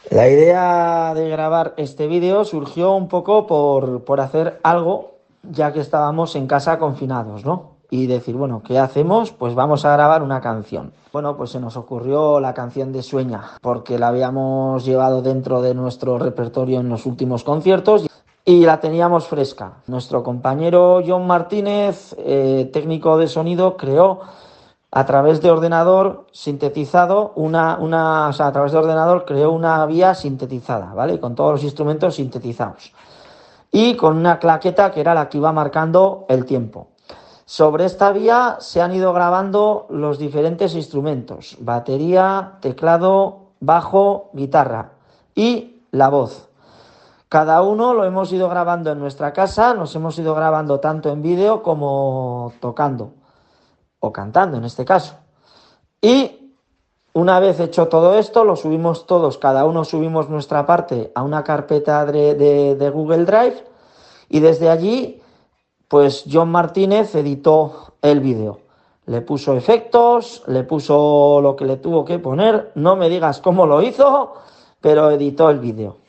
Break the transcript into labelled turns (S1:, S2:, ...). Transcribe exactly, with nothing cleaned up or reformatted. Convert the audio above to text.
S1: La idea de grabar este vídeo surgió un poco por, por hacer algo, ya que estábamos en casa confinados, ¿no? Y decir, bueno, ¿qué hacemos? Pues vamos a grabar una canción. Bueno, pues se nos ocurrió la canción de Sueña, porque la habíamos llevado dentro de nuestro repertorio en los últimos conciertos y la teníamos fresca. Nuestro compañero John Martínez, eh, técnico de sonido, creó a través de ordenador sintetizado una, una, o sea, a través de ordenador creó una vía sintetizada, ¿vale? Con todos los instrumentos sintetizados. Y con una claqueta que era la que iba marcando el tiempo. Sobre esta vía se han ido grabando los diferentes instrumentos: batería, teclado, bajo, guitarra y la voz. Cada uno lo hemos ido grabando en nuestra casa, nos hemos ido grabando tanto en vídeo como tocando o cantando en este caso. Y una vez hecho todo esto, lo subimos todos, cada uno subimos nuestra parte a una carpeta de, de, de Google Drive, y desde allí, pues John Martínez editó el vídeo. Le puso efectos, le puso lo que le tuvo que poner, no me digas cómo lo hizo, pero editó el vídeo.